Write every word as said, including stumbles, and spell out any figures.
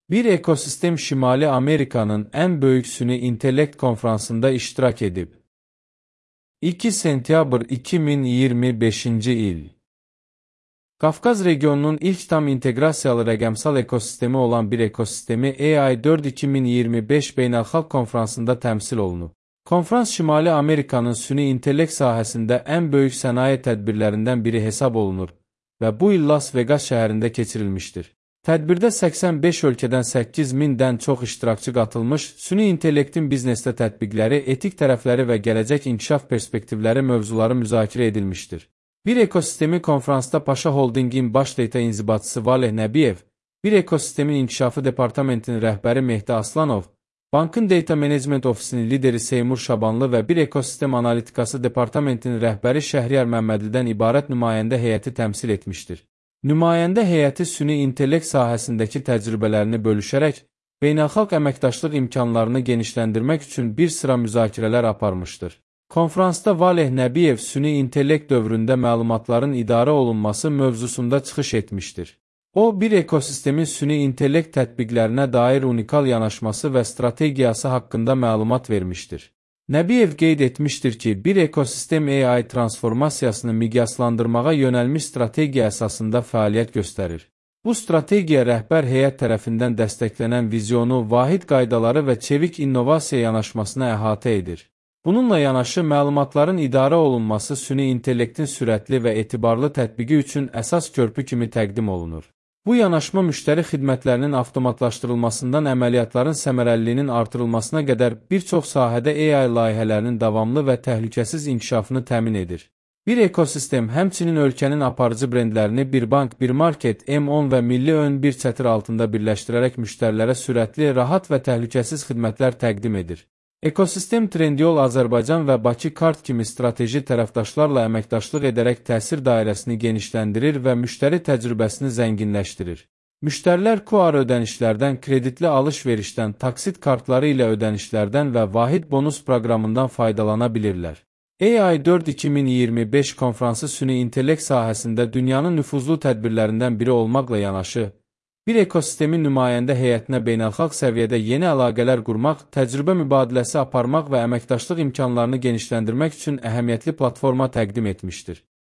Bir ekosistem Şimali Amerika'nın en büyük süni intellekt konferansında iştirak edib. iki sentyabr iki min iyirmi beşinci il. Qafqaz regionunun ilk tam inteqrasiyalı rəqəmsal ekosistemi olan bir ekosistemi A I dörd iki min iyirmi beş beynəlxalq konferansında təmsil olunub. Konferans Şimali Amerikanın süni intellekt sahəsində ən böyük sənaye tədbirlərindən biri hesab olunur və bu il Las Vegas şəhərində keçirilmişdir. Tədbirdə səksən beş ölkədən səkkiz mindən çox iştirakçı qatılmış, süni intellektin biznesdə tətbiqləri, etik tərəfləri və gələcək inkişaf perspektivləri mövzuları müzakirə edilmişdir. Bir ekosistemi konferansda Paşa Holdingin baş data inzibatçısı Valeh Nəbiyev, bir ekosistemin inkişafı departamentinin rəhbəri Mehdi Aslanov, bankın data management ofisinin lideri Seymur Şabanlı və bir ekosistem analitikası departamentinin rəhbəri Şəhriyar Məmmədlidən ibarət nümayəndə heyəti təmsil etmişdir. Nümayəndə heyəti süni intellekt sahəsindəki təcrübələrini bölüşərək, beynəlxalq əməkdaşlıq imkanlarını genişləndirmək üçün bir sıra müzakirələr aparmışdır. Konferansda Valeh Nəbiyev süni intellekt dövründə məlumatların idarə olunması mövzusunda çıxış etmişdir. O, bir ekosistemin süni intellekt tətbiqlərinə dair unikal yanaşması və strategiyası haqqında məlumat vermişdir. Nəbiyev qeyd etmişdir ki, bir ekosistem A I transformasiyasını miqyaslandırmağa yönəlmiş strategiya əsasında fəaliyyət göstərir. Bu strategiya rəhbər heyət tərəfindən dəstəklənən vizyonu, vahid qaydaları və çevik innovasiya yanaşmasına əhatə edir. Bununla yanaşı, məlumatların idarə olunması süni intellektin sürətli və etibarlı tətbiqi üçün əsas körpü kimi təqdim olunur. Bu yanaşma müştəri xidmətlərinin avtomatlaşdırılmasından əməliyyatların səmərəliliyinin artırılmasına qədər bir çox sahədə A I layihələrinin davamlı və təhlükəsiz inkişafını təmin edir. Bir ekosistem həmçinin ölkənin aparıcı brendlərini bir bank, bir market, M on və milli ön bir çətir altında birləşdirərək müştərilərə sürətli, rahat və təhlükəsiz xidmətlər təqdim edir. Ekosistem Trendyol Azərbaycan və Bakı Kart kimi strateji tərəfdaşlarla əməkdaşlıq edərək təsir dairəsini genişləndirir və müştəri təcrübəsini zənginləşdirir. Müştərilər Q R ödənişlərdən, kreditli alış-verişdən, taksit kartları ilə ödənişlərdən və vahid bonus proqramından faydalana bilirlər. A I dörd iki min iyirmi beş konferansı süni intellekt sahəsində dünyanın nüfuzlu tədbirlərindən biri olmaqla yanaşı, bir ekosistemin nümayəndə heyətinə beynəlxalq səviyyədə yeni əlaqələr qurmaq, təcrübə mübadiləsi aparmaq və əməkdaşlıq imkanlarını genişləndirmək üçün əhəmiyyətli platforma təqdim etmişdir.